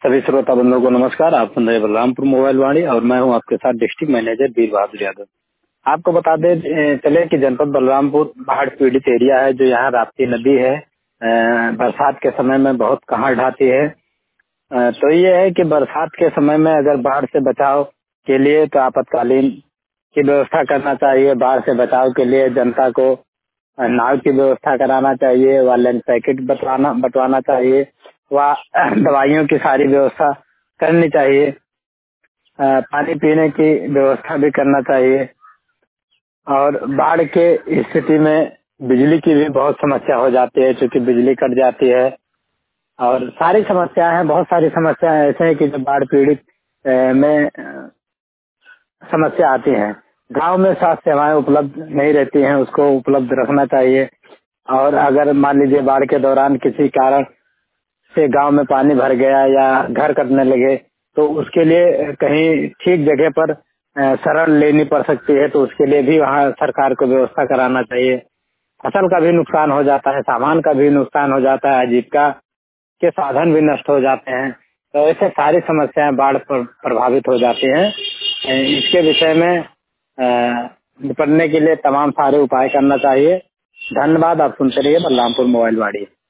सभी श्रोता बंधुओं को नमस्कार। आप सुन रहे हैं बलरामपुर मोबाइल वाणी और मैं हूं आपके साथ डिस्ट्रिक्ट मैनेजर वीर बहादुर यादव। आपको बता दें चले कि जनपद बलरामपुर बाढ़ पीड़ित एरिया है। जो यहाँ राप्ती नदी है बरसात के समय में बहुत कहर ढाती है। तो ये है कि बरसात के समय में अगर बाढ़ से बचाव के लिए तो आपातकालीन की व्यवस्था करना चाहिए। बाढ़ से बचाव के लिए जनता को नाव की व्यवस्था कराना चाहिए, व लंच पैकेट बंटवाना चाहिए, व दवाइयों की सारी व्यवस्था करनी चाहिए। पानी पीने की व्यवस्था भी करना चाहिए। और बाढ़ के स्थिति में बिजली की भी बहुत समस्या हो जाती है, क्योंकि बिजली कट जाती है और सारी समस्याएं हैं। बहुत सारी समस्याएं ऐसे हैं कि जो बाढ़ पीड़ित में समस्या आती हैं। गांव में स्वास्थ्य सेवाएं उपलब्ध नहीं रहती हैं, उसको उपलब्ध रखना चाहिए। और अगर मान लीजिए बाढ़ के दौरान किसी कारण से गांव में पानी भर गया या घर कटने लगे तो उसके लिए कहीं ठीक जगह पर शरण लेनी पड़ सकती है, तो उसके लिए भी वहाँ सरकार को व्यवस्था कराना चाहिए। फसल का भी नुकसान हो जाता है, सामान का भी नुकसान हो जाता है, आजीविका के साधन भी नष्ट हो जाते हैं। तो ऐसे सारी समस्याएं बाढ़ पर प्रभावित हो जाती हैं। इसके विषय में निपटने के लिए तमाम सारे उपाय करना चाहिए। धन्यवाद। आप सुनते रहिए बलरामपुर मोबाइल वाणी।